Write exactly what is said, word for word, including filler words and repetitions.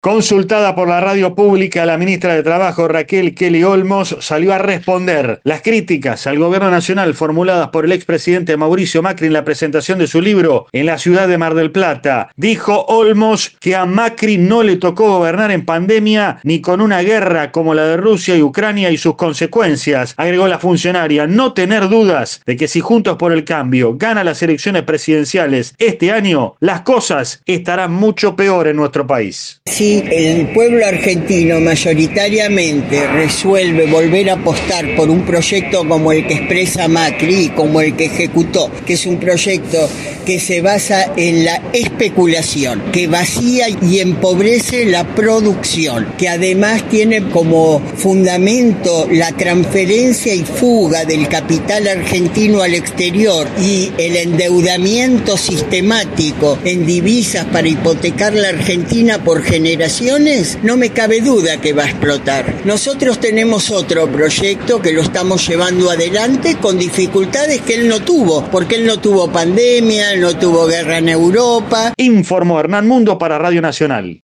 Consultada por la radio pública, la ministra de Trabajo, Raquel Kelly Olmos, salió a responder las críticas al gobierno nacional formuladas por el expresidente Mauricio Macri en la presentación de su libro en la ciudad de Mar del Plata. Dijo Olmos que a Macri no le tocó gobernar en pandemia ni con una guerra como la de Rusia y Ucrania y sus consecuencias. Agregó la funcionaria no tener dudas de que si Juntos por el Cambio gana las elecciones presidenciales este año, las cosas estarán mucho peor en nuestro país. Sí. El pueblo argentino mayoritariamente resuelve volver a apostar por un proyecto como el que expresa Macri y como el que ejecutó, que es un proyecto que se basa en la especulación, que vacía y empobrece la producción, que además tiene como fundamento la transferencia y fuga del capital argentino al exterior y el endeudamiento sistemático en divisas para hipotecar la Argentina por generaciones, no me cabe duda que va a explotar. Nosotros tenemos otro proyecto que lo estamos llevando adelante con dificultades que él no tuvo, porque él no tuvo pandemia, no tuvo guerra en Europa. Informó Hernán Mundo para Radio Nacional.